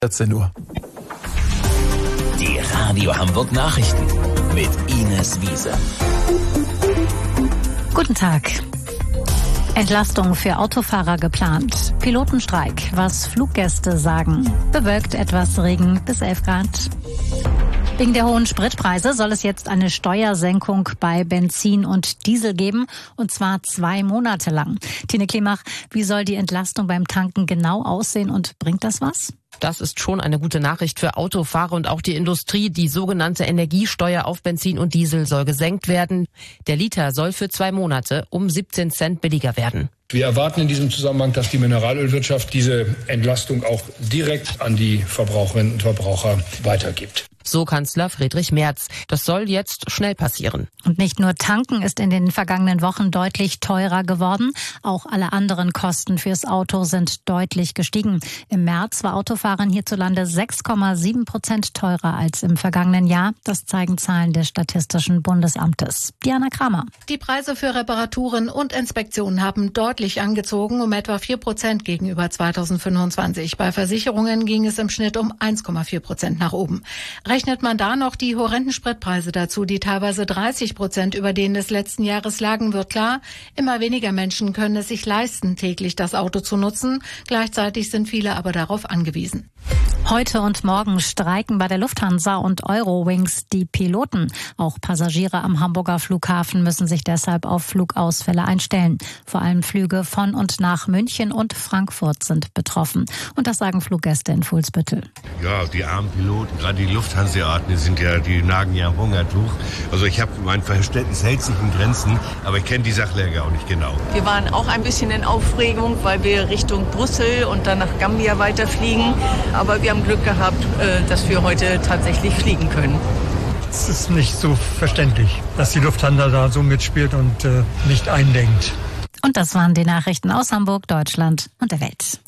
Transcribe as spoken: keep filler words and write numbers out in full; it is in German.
vierzehn Uhr. Die Radio Hamburg Nachrichten mit Ines Wiese. Guten Tag. Entlastung für Autofahrer geplant. Pilotenstreik, was Fluggäste sagen. Bewölkt, etwas Regen bis elf Grad. Wegen der hohen Spritpreise soll es jetzt eine Steuersenkung bei Benzin und Diesel geben, und zwar zwei Monate lang. Tine Klimach, wie soll die Entlastung beim Tanken genau aussehen und bringt das was? Das ist schon eine gute Nachricht für Autofahrer und auch die Industrie. Die sogenannte Energiesteuer auf Benzin und Diesel soll gesenkt werden. Der Liter soll für zwei Monate um siebzehn Cent billiger werden. Wir erwarten in diesem Zusammenhang, dass die Mineralölwirtschaft diese Entlastung auch direkt an die Verbraucherinnen und Verbraucher weitergibt. So Kanzler Friedrich Merz. Das soll jetzt schnell passieren. Und nicht nur tanken ist in den vergangenen Wochen deutlich teurer geworden. Auch alle anderen Kosten fürs Auto sind deutlich gestiegen. Im März war Autofahren hierzulande sechs Komma sieben Prozent teurer als im vergangenen Jahr. Das zeigen Zahlen des Statistischen Bundesamtes. Diana Kramer. Die Preise für Reparaturen und Inspektionen haben deutlich angezogen, um etwa vier Prozent gegenüber zweitausendfünfundzwanzig. Bei Versicherungen ging es im Schnitt um eins Komma vier Prozent nach oben. Rechnet man da noch die horrenden Spritpreise dazu, die teilweise dreißig Prozent über denen des letzten Jahres lagen, wird klar, immer weniger Menschen können es sich leisten, täglich das Auto zu nutzen. Gleichzeitig sind viele aber darauf angewiesen. Heute und morgen streiken bei der Lufthansa und Eurowings die Piloten. Auch Passagiere am Hamburger Flughafen müssen sich deshalb auf Flugausfälle einstellen. Vor allem Flüge von und nach München und Frankfurt sind betroffen. Und das sagen Fluggäste in Fuhlsbüttel. Ja, die armen Piloten, gerade die Lufthanseaten, die sind ja, die nagen ja am Hungertuch. Also ich habe, mein Verständnis hält sich in Grenzen, aber ich kenne die Sachlage auch nicht genau. Wir waren auch ein bisschen in Aufregung, weil wir Richtung Brüssel und dann nach Gambia weiterfliegen. Aber wir haben Glück gehabt, dass wir heute tatsächlich fliegen können. Es ist nicht so verständlich, dass die Lufthansa da so mitspielt und äh, nicht einlenkt. Und das waren die Nachrichten aus Hamburg, Deutschland und der Welt.